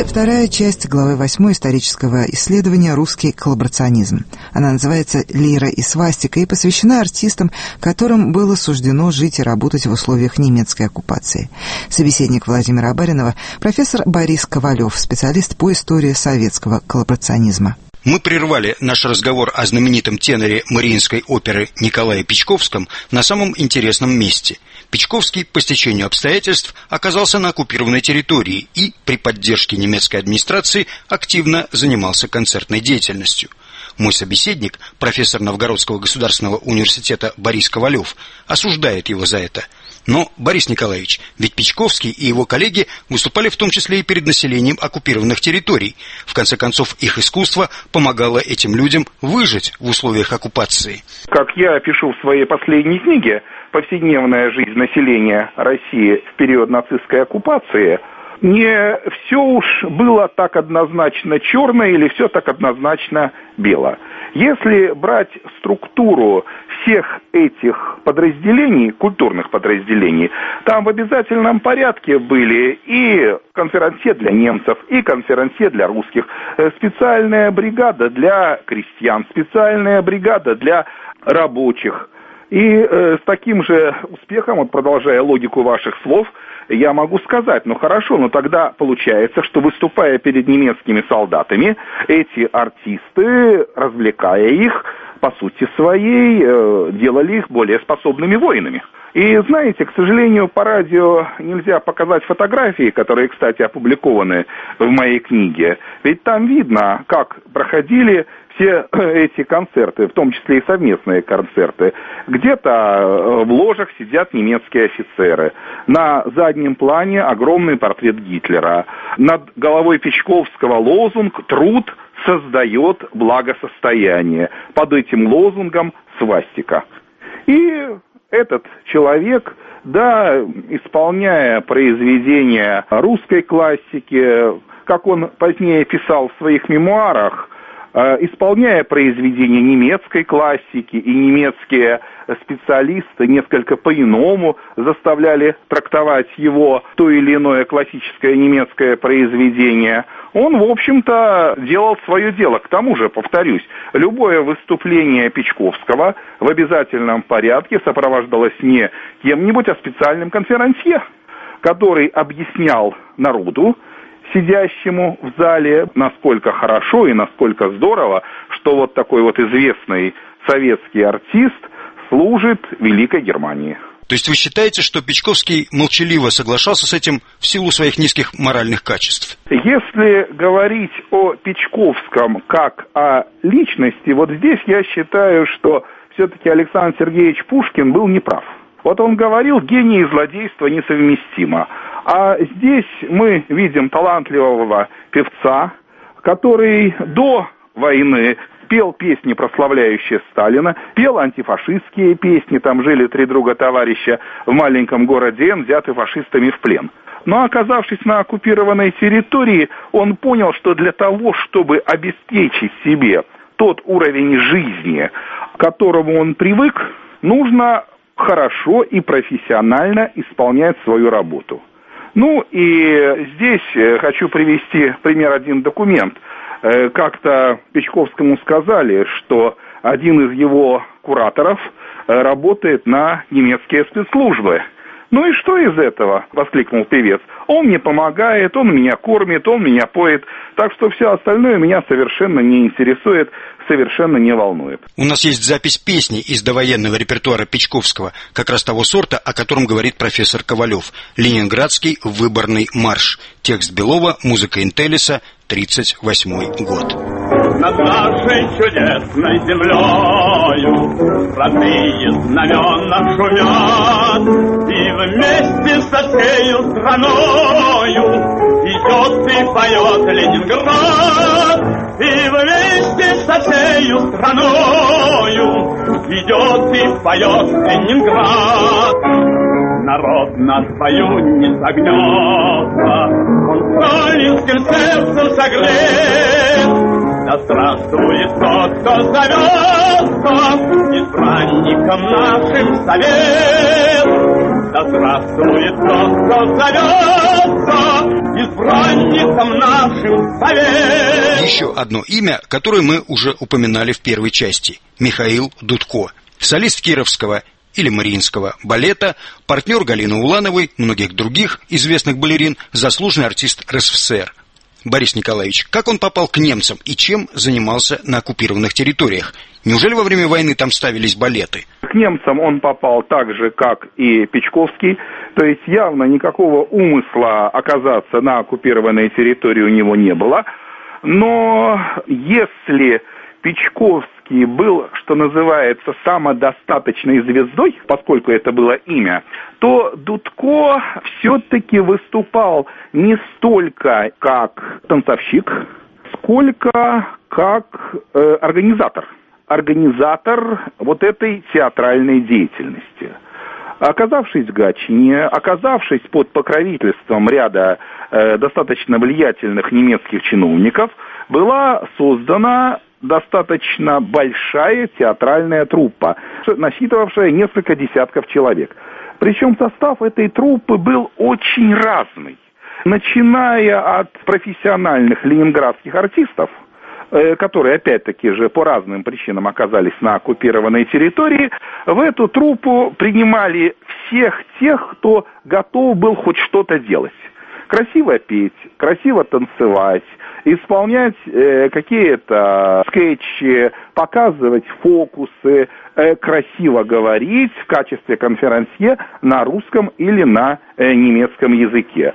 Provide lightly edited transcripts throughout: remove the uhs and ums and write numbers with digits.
вторая часть главы 8 исторического исследования «Русский коллаборационизм». Она называется «Лира и свастика» и посвящена артистам, которым было суждено жить и работать в условиях немецкой оккупации. Собеседник Владимира Абаринова – профессор Борис Ковалев, специалист по истории советского коллаборационизма. Мы прервали наш разговор о знаменитом теноре Мариинской оперы Николае Пичковском на самом интересном месте. Пичковский по стечению обстоятельств оказался на оккупированной территории и при поддержке немецкой администрации активно занимался концертной деятельностью. Мой собеседник, профессор Новгородского государственного университета Борис Ковалев, осуждает его за это. Но, Борис Николаевич, ведь Пичковский и его коллеги выступали в том числе и перед населением оккупированных территорий. В конце концов, их искусство помогало этим людям выжить в условиях оккупации. Как я пишу в своей последней книге «Повседневная жизнь населения России в период нацистской оккупации», не все уж было так однозначно черно или все так однозначно бело. Если брать структуру всех этих подразделений, культурных подразделений, там в обязательном порядке были и конферансье для немцев, и конферансье для русских, специальная бригада для крестьян, специальная бригада для рабочих. И с таким же успехом, вот продолжая логику ваших слов, я могу сказать, ну хорошо, но тогда получается, что выступая перед немецкими солдатами, эти артисты, развлекая их, по сути своей, делали их более способными воинами. И знаете, к сожалению, по радио нельзя показать фотографии, которые, кстати, опубликованы в моей книге. Ведь там видно, как проходили все эти концерты, в том числе и совместные концерты. Где-то в ложах сидят немецкие офицеры. На заднем плане огромный портрет Гитлера. Над головой Пичковского лозунг «Труд создает благосостояние». Под этим лозунгом свастика. И этот человек, да, исполняя произведения русской классики, как он позднее писал в своих мемуарах, исполняя произведения немецкой классики, и немецкие специалисты несколько по-иному заставляли трактовать его то или иное классическое немецкое произведение, он, в общем-то, делал свое дело. К тому же, повторюсь, любое выступление Пичковского в обязательном порядке сопровождалось не кем-нибудь, а специальным конферансье, который объяснял народу, сидящему в зале, насколько хорошо и насколько здорово, что вот такой вот известный советский артист служит Великой Германии. То есть вы считаете, что Пичковский молчаливо соглашался с этим в силу своих низких моральных качеств? Если говорить о Пичковском как о личности, вот здесь я считаю, что все-таки Александр Сергеевич Пушкин был неправ. Вот он говорил, гений и злодейство несовместимо. А здесь мы видим талантливого певца, который до войны пел песни, прославляющие Сталина, пел антифашистские песни, там жили три друга-товарища в маленьком городе Н, взяты фашистами в плен. Но оказавшись на оккупированной территории, он понял, что для того, чтобы обеспечить себе тот уровень жизни, к которому он привык, нужно хорошо и профессионально исполнять свою работу. Ну и здесь хочу привести пример, один документ. Как-то Пичковскому сказали, что один из его кураторов работает на немецкие спецслужбы. «Ну и что из этого?» — воскликнул певец. «Он мне помогает, он меня кормит, он меня поет, так что все остальное меня совершенно не интересует, совершенно не волнует». У нас есть запись песни из довоенного репертуара Пичковского, как раз того сорта, о котором говорит профессор Ковалев. «Ленинградский выборный марш». Текст Белова, музыка Интеллиса, 1938 год. Над нашей чудесной землею родные знамена шумят, и вместе со всею страною идет и поет Ленинград, и вместе со всею страною идет и поет Ленинград. Народ на свою не согнется, он сталинским сердцем согрет. Да здравствует тот, кто зовется избранником нашим совет. Да здравствует тот, кто зовется избранником сердцем нашим поверь. Еще одно имя, которое мы уже упоминали в первой части – Михаил Дудко. Солист кировского или мариинского балета, партнер Галины Улановой, многих других известных балерин, заслуженный артист РСФСР. Борис Николаевич, как он попал к немцам и чем занимался на оккупированных территориях? Неужели во время войны там ставились балеты? К немцам он попал так же, как и Печковский, то есть явно никакого умысла оказаться на оккупированной территории у него не было. Но если Печковский был, что называется, самодостаточной звездой, поскольку это было имя, то Дудко все-таки выступал не столько как танцовщик, сколько как организатор. Организатор вот этой театральной деятельности. Оказавшись в Гатчине, оказавшись под покровительством ряда достаточно влиятельных немецких чиновников, была создана достаточно большая театральная труппа, насчитывавшая несколько десятков человек. Причем состав этой труппы был очень разный. Начиная от профессиональных ленинградских артистов, которые, опять-таки же, по разным причинам оказались на оккупированной территории, в эту труппу принимали всех тех, кто готов был хоть что-то делать. Красиво петь, красиво танцевать, исполнять какие-то скетчи, показывать фокусы, красиво говорить в качестве конферансье на русском или на немецком языке.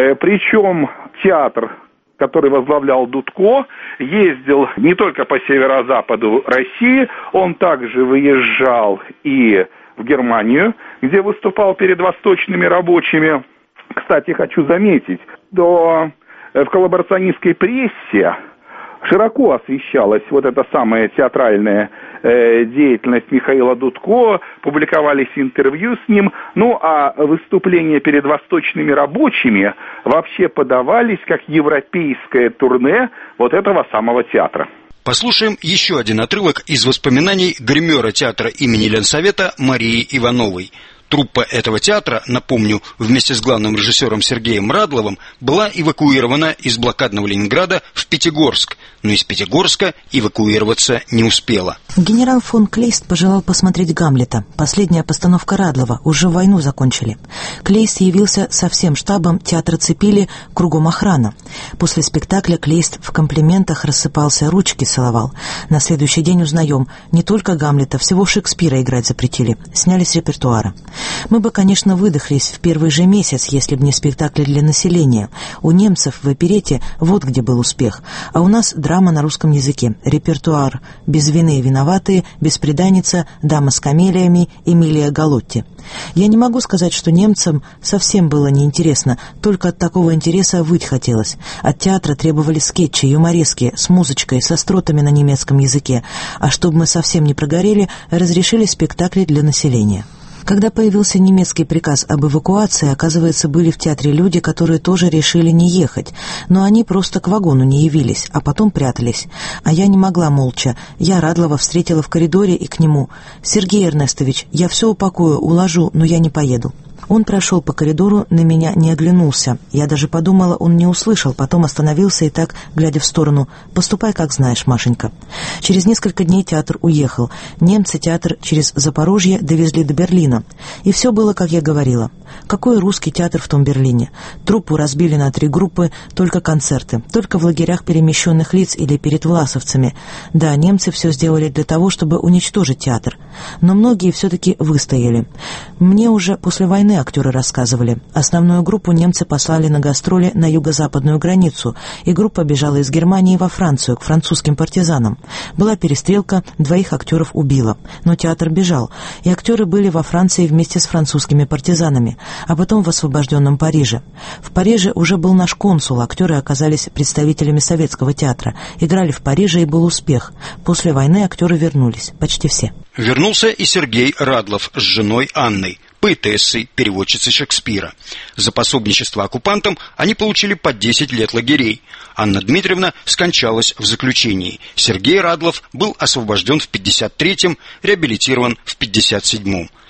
Причем театр, который возглавлял Дудко, ездил не только по северо-западу России, он также выезжал и в Германию, где выступал перед восточными рабочими. Кстати, хочу заметить, что в коллаборационистской прессе широко освещалась вот эта самая театральная деятельность Михаила Дудко, публиковались интервью с ним, ну а выступления перед восточными рабочими вообще подавались как европейское турне вот этого самого театра. Послушаем еще один отрывок из воспоминаний гримера театра имени Ленсовета Марии Ивановой. Труппа этого театра, напомню, вместе с главным режиссером Сергеем Радловым, была эвакуирована из блокадного Ленинграда в Пятигорск, но из Пятигорска эвакуироваться не успела. Генерал фон Клейст пожелал посмотреть «Гамлета». Последняя постановка Радлова, уже войну закончили. Клейст явился со всем штабом, театр цепили, кругом охрана. После спектакля Клейст в комплиментах рассыпался, ручки целовал. На следующий день узнаем, не только Гамлета, всего Шекспира играть запретили, сняли с репертуара. Мы бы, конечно, выдохлись в первый же месяц, если бы не спектакли для населения. У немцев в оперете вот где был успех, а у нас драма на русском языке, репертуар «Без вины виноватые», «Бесприданница», «Дама с камелиями», «Эмилия Галотти». Я не могу сказать, что немцам совсем было неинтересно, только от такого интереса выть хотелось. От театра требовали скетчи, юморески, с музычкой, с остротами на немецком языке, а чтобы мы совсем не прогорели, разрешили спектакли для населения. Когда появился немецкий приказ об эвакуации, оказывается, были в театре люди, которые тоже решили не ехать, но они просто к вагону не явились, а потом прятались. А я не могла молча. Я Радлова встретила в коридоре и к нему: «Сергей Эрнестович, я все упакую, уложу, но я не поеду». Он прошел по коридору, на меня не оглянулся. Я даже подумала, он не услышал, потом остановился и так, глядя в сторону: «Поступай, как знаешь, Машенька». Через несколько дней театр уехал. Немцы театр через Запорожье довезли до Берлина. И все было, как я говорила. Какой русский театр в том Берлине? Труппу разбили на 3 группы, только концерты, только в лагерях перемещенных лиц или перед власовцами. Да, немцы все сделали для того, чтобы уничтожить театр. Но многие все-таки выстояли. Мне уже после войны актеры рассказывали. Основную группу немцы послали на гастроли на юго-западную границу, и группа бежала из Германии во Францию, к французским партизанам. Была перестрелка, 2 актеров убило. Но театр бежал, и актеры были во Франции вместе с французскими партизанами, а потом в освобожденном Париже. В Париже уже был наш консул, актеры оказались представителями советского театра, играли в Париже, и был успех. После войны актеры вернулись, почти все. Вернулся и Сергей Радлов с женой Анной, поэтессой, переводчицей Шекспира. За пособничество оккупантам они получили по 10 лет лагерей. Анна Дмитриевна скончалась в заключении. Сергей Радлов был освобожден в 1953-м, реабилитирован в 1957-м.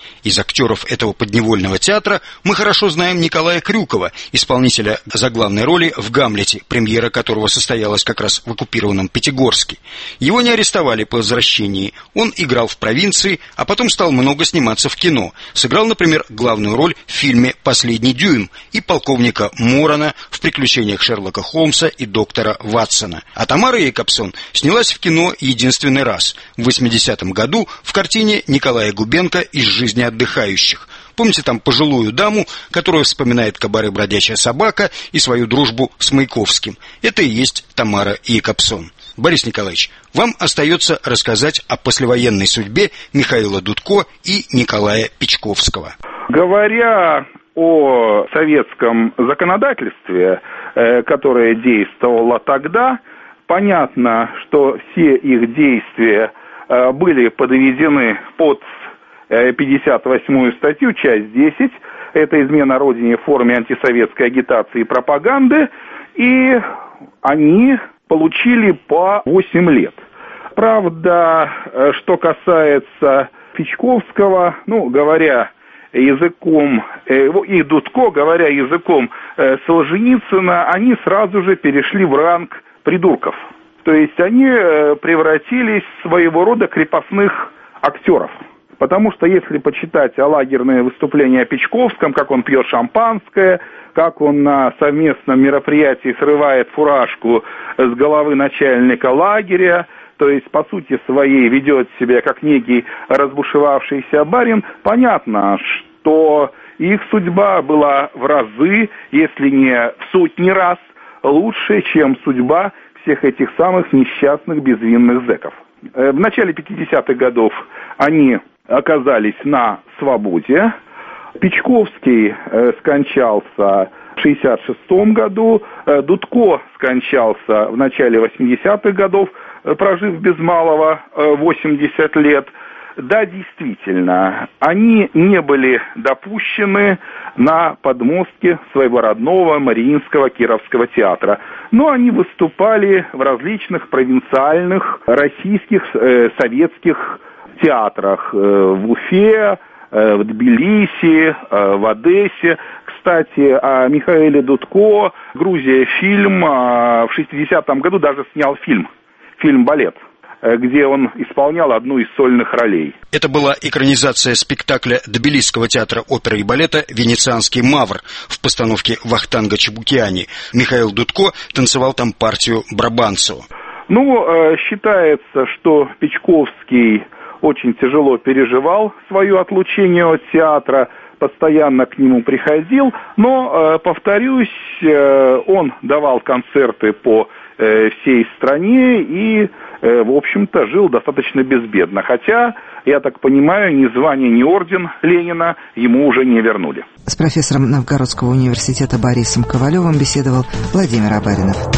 Из актеров этого подневольного театра мы хорошо знаем Николая Крюкова, исполнителя заглавной роли в «Гамлете», премьера которого состоялась как раз в оккупированном Пятигорске. Его не арестовали по возвращении. Он играл в провинции, а потом стал много сниматься в кино. Сыграл, например, главную роль в фильме «Последний дюйм» и полковника Морона в «Приключениях Шерлока Холмса и доктора Ватсона». А Тамара Якобсон снялась в кино единственный раз в 80-м году в картине Николая Губенко «Из жизни отдыхающих». Помните там пожилую даму, которая вспоминает кабаре «Бродячая собака» и свою дружбу с Маяковским? Это и есть Тамара Якобсон. Борис Николаевич, вам остается рассказать о послевоенной судьбе Михаила Дудко и Николая Пичковского. Говоря о советском законодательстве, которое действовало тогда, понятно, что все их действия были подведены под 58-ю статью, часть 10, это измена Родине в форме антисоветской агитации и пропаганды, и они получили по 8 лет. Правда, что касается Пичковского, говоря языком, и Дудко, говоря языком Солженицына, они сразу же перешли в ранг придурков. То есть они превратились в своего рода крепостных актеров. Потому что если почитать лагерные выступления о Пичковском, как он пьет шампанское, как он на совместном мероприятии срывает фуражку с головы начальника лагеря, то есть по сути своей ведет себя как некий разбушевавшийся барин, понятно, что их судьба была в разы, если не в сотни раз, лучше, чем судьба всех этих самых несчастных безвинных зэков. В начале 50-х годов они оказались на свободе. Пичковский скончался в 1966 году, Дудко скончался в начале 80-х годов, прожив без малого 80 лет. Да, действительно, они не были допущены на подмостке своего родного Мариинского Кировского театра, но они выступали в различных провинциальных российских советских театрах в Уфе, в Тбилиси, в Одессе. Кстати, о Михаиле Дудко Грузия фильм в 60-м году даже снял фильм-балет, где он исполнял одну из сольных ролей. Это была экранизация спектакля Тбилисского театра оперы и балета «Венецианский мавр» в постановке Вахтанга Чебукиани. Михаил Дудко танцевал там партию Брабанцева. Считается, что Пичковский очень тяжело переживал свое отлучение от театра, постоянно к нему приходил, но, повторюсь, он давал концерты по всей стране и, в общем-то, жил достаточно безбедно. Хотя, я так понимаю, ни звание, ни орден Ленина ему уже не вернули. С профессором Новгородского университета Борисом Ковалевым беседовал Владимир Абаринов.